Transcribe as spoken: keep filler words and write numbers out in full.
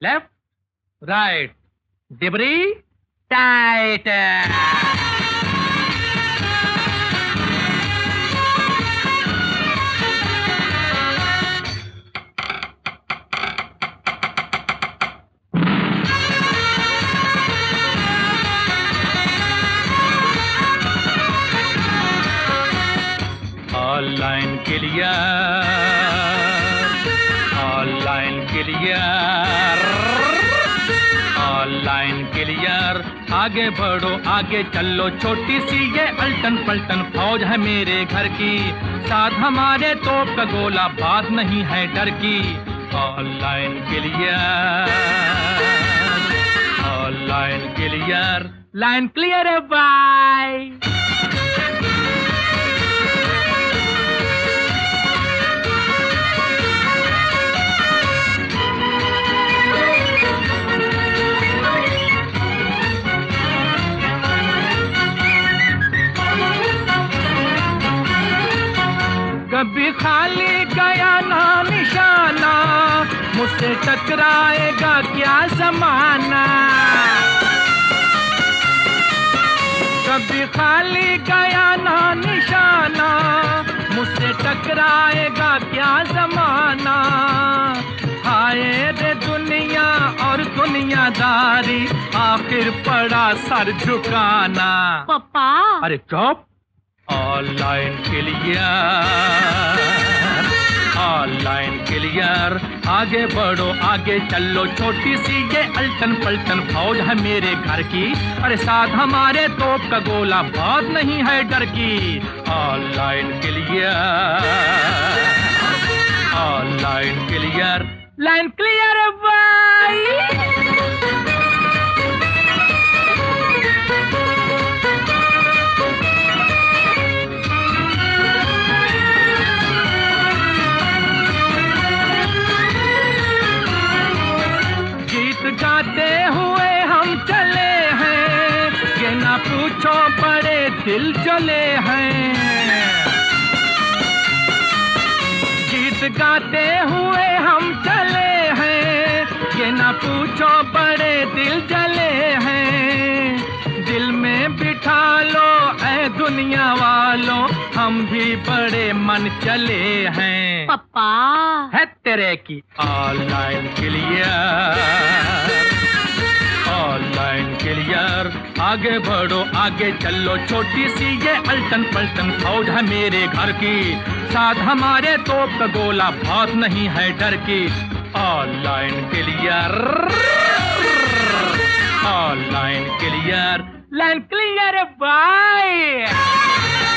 Left right डिबरी tight. All line clear, all line clear, all line clear. आगे बढ़ो आगे चलो, छोटी सी ये अल्टन पल्टन फौज है मेरे घर की, साथ हमारे तोप का गोला, बात नहीं है डर की। All line clear, all line clear, line clear है बाय। कभी खाली गया ना निशाना, मुझसे टकराएगा क्या जमाना। कभी खाली गया ना निशाना, मुझसे टकराएगा क्या जमाना। हाय रे दुनिया और दुनियादारी, आखिर पड़ा सर झुकाना। पापा अरे चुप। All line clear, all line clear. आगे बढ़ो आगे चलो, छोटी सी ये अल्टन पल्टन फौज है मेरे घर की, अरे साथ हमारे तोप का गोला, बात नहीं है डर की। All line clear, all line clear, line clear बाय। गाते हुए हम चले हैं, ये ना पूछो बड़े दिल जले हैं। गीत गाते हुए हम चले हैं, ये ना पूछो बड़े दिल जले हैं। दिल में बिठा लो ऐ दुनिया वालों, हम भी बड़े मन चले हैं। पापा है तेरे की। All line clear, all line clear. आगे बढ़ो आगे चलो, छोटी सी ये अल्टन पल्टन फौज है मेरे घर की, साथ हमारे तोप का गोला, बात नहीं है डर की। All line clear, all line clear, line clear bye.